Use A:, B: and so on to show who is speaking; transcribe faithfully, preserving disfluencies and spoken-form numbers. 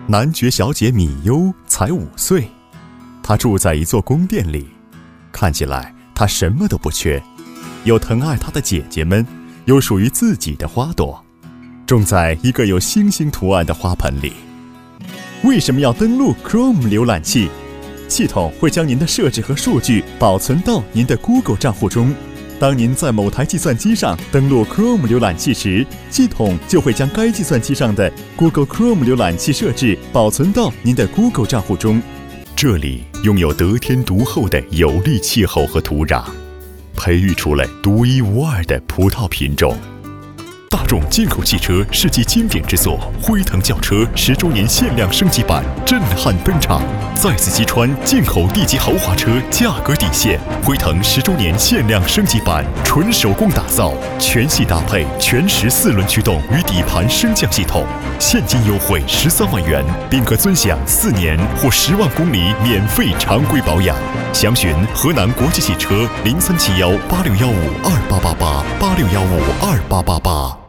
A: 男爵小姐米优才五岁，她住在一座宫殿里，看起来她什么都不缺，有疼爱她的姐姐们，有属于自己的花朵，种在一个有星星图案的花盆里。为什么要登录 Chrome 浏览器？系统会将您的设置和数据保存到您的 Google 账户中。当您在某台计算机上登录 Chrome 浏览器时，系统就会将该计算机上的 Google Chrome 浏览器设置保存到您的 Google 账户中。这里拥有得天独厚的有利气候和土壤，培育出了独一无二的葡萄品种。大众进口汽车世纪经典之作辉腾轿车十周年限量升级版震撼登场，再次击穿进口 D 级豪华车价格底线。辉腾十周年限量升级版纯手工打造，全系搭配全时四轮驱动与底盘升降系统，现金优惠十三万元，并可尊享四年或十万公里免费常规保养。详询河南国际汽车零三七幺八六幺五二八八八八六幺五二八八八。